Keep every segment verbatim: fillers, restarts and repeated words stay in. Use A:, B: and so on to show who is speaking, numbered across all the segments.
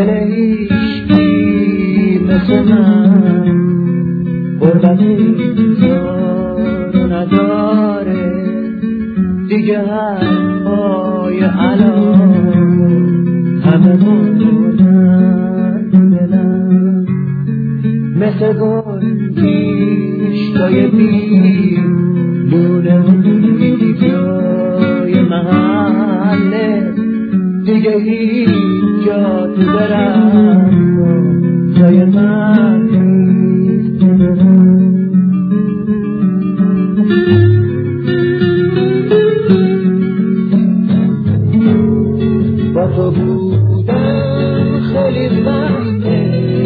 A: دل هیچکی مثل من غربت رو نداره دیگه، حرفای الان همه مردن دلم، مثل گنجیشکای بی لونه جای محله دیگه هیچ جا تو برم جای من نیست برم. با تو بودم خیلی وقته،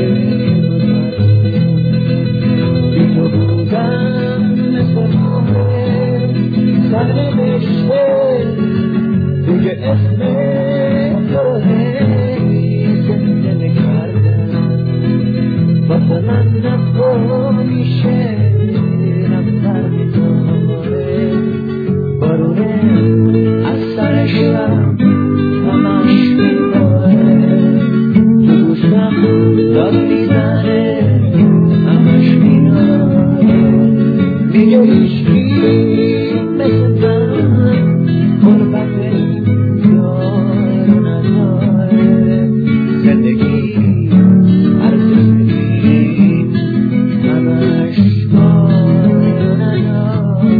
A: بی تو بودم مثل ماه سرنوشته دیگه، اسم تو رو هی زنده نکردم واسه من نفت میشه رفتر میتاره بارونه از سر شب همش میباره تو گوشم داد میزنه همش میناره دیگه هیچکی مثل من غربت یارو نداره زندگی ارزش نیست همش کار نداره.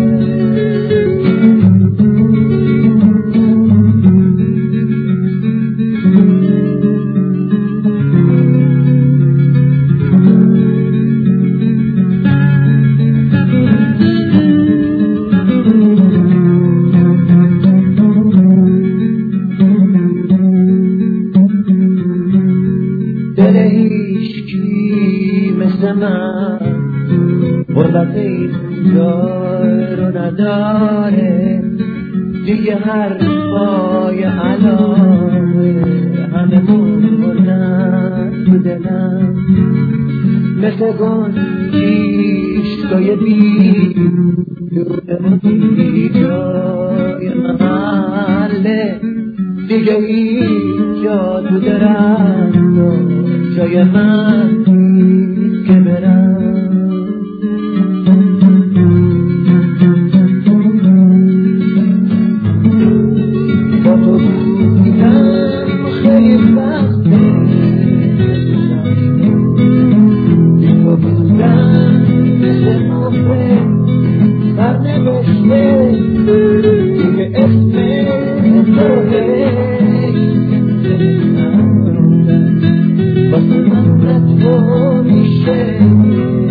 A: دل هیچکی مثل من غربت اینجا رو نداره دیگه، حرفای الان همه مردن تو دلم، مثل گنجیشکای بی لونه جای محله دیگه هیچ جا تو درم جای من نیست که برم. با تو بودم خیلی وقته، بی تو بودم مثل مفره سرنوشته دیگه، اسم تو رو واسه من نتو میشه